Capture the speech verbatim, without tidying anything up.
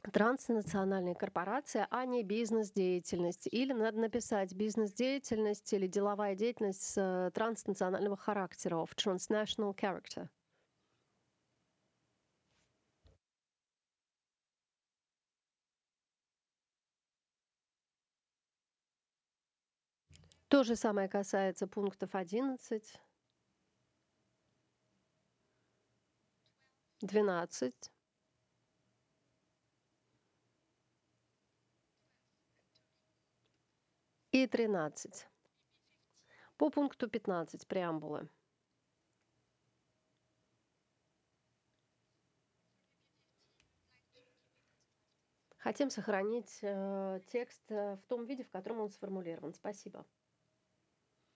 Транснациональные корпорации, а не бизнес-деятельность. Или надо написать бизнес-деятельность или деловая деятельность с э, транснационального характера, of transnational character. То же самое касается пунктов одиннадцать, двенадцать и тринадцать. По пункту пятнадцать преамбулы. Хотим сохранить э, текст э, в том виде, в котором он сформулирован. Спасибо.